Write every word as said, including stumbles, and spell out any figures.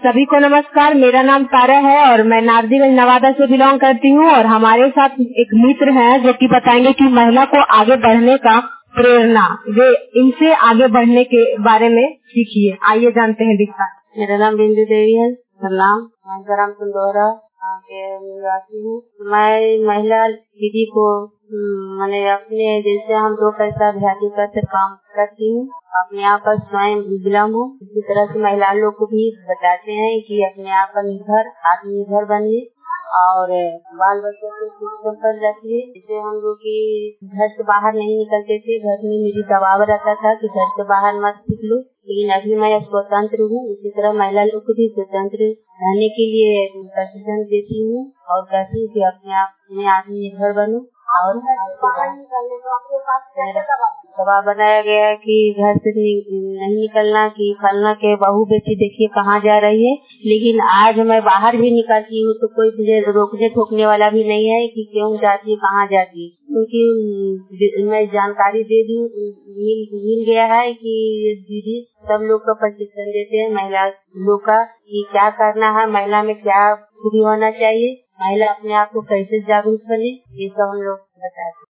सभी को नमस्कार। मेरा नाम तारा है और मैं नारदीगंज नवादा से बिलोंग करती हूँ और हमारे साथ एक मित्र हैं जो कि बताएंगे कि महिला को आगे बढ़ने का प्रेरणा, वे इनसे आगे बढ़ने के बारे में सीखिए। आइए जानते हैं विस्तार। मेरा नाम बिंदु देवी है। नाम मैं ग्राम सुंदौरा के निवासी हूँ। मैं महिला दीदी को मैंने अपने जैसे हम दो पैसा ध्यान करते काम करती हूँ, अपने आप पर स्वयं विलम्ब हूँ। इसी तरह से महिला लोग को भी बताते हैं कि अपने आप पर निर्भर आत्मनिर्भर बनिए और बाल बच्चों को शिक्षण पर रखिए। जैसे हम लोग की घर से बाहर नहीं निकलते थे, घर में मेरी दबाव रहता था कि घर से बाहर मत निकलो, लेकिन अभी मैं स्वतंत्र हूँ। उसी तरह महिला लोग को भी स्वतंत्र रहने के लिए प्रशिक्षण देती हूँ और कहती हूँ कि अपने आप में आत्मनिर्भर बनो। और दबाव बनाया गया है कि घर से नहीं निकलना, कि फलना के बहू बेटी देखिए कहाँ जा रही है। लेकिन आज मैं बाहर भी निकलती हूँ तो कोई मुझे रोकने ठोकने वाला भी नहीं है कि क्यों जाती है, कहाँ जाती है, क्योंकि मैं जानकारी दे दूँ मिल, मिल गया है कि दीदी सब लोग का प्रशिक्षण देते हैं महिला लोग का कि क्या करना है, महिला में क्या खूबी होना चाहिए, महिला अपने आप को कैसे जागरूक बने, ये सब हम लोग बताते हैं।